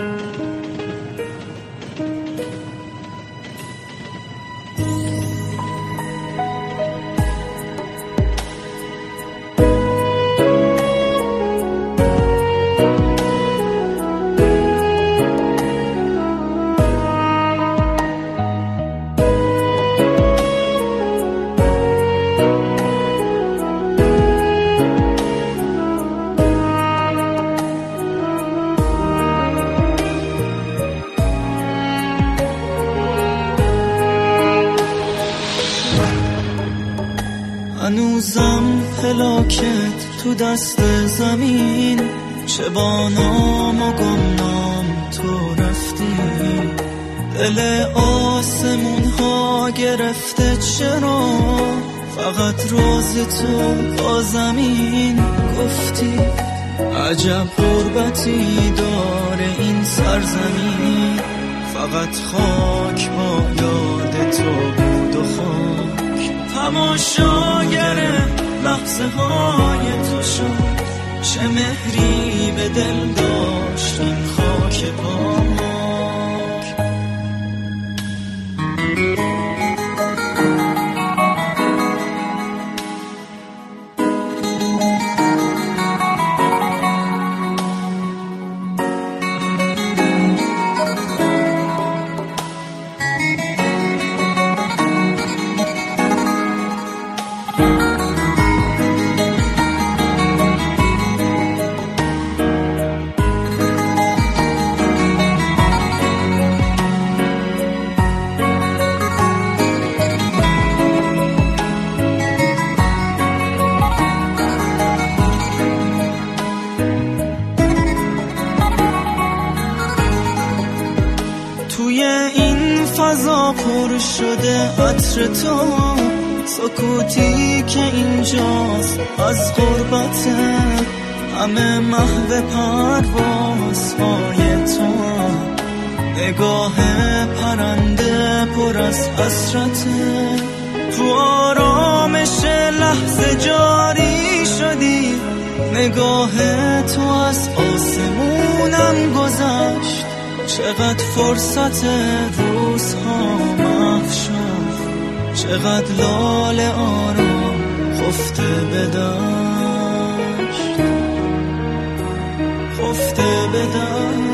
هنوزم پلاکت تو دست زمین، چه با نام و گمنام تو رفتی، دل آسمون ها گرفته چرا فقط روز تو با زمین گفتی. عجب غربتی داره این سرزمین، فقط خاک با یاد تو بود و خاک. تماشاگر لحظه های تو شد، چه مهری به دل داشت این خاک پاک. توی این فضا پر شده عطر تو، سکوتی که اینجاست از غربته، همه محو پروازهای تو، نگاه پرنده پر از حسرته. تو آرامش لحظه جاری شدی، نگاه تو از آسمونم گذشت. چقدر فرصت روزها محو شد، چقدر لاله آرام خفته به دشت، خفته به دشت.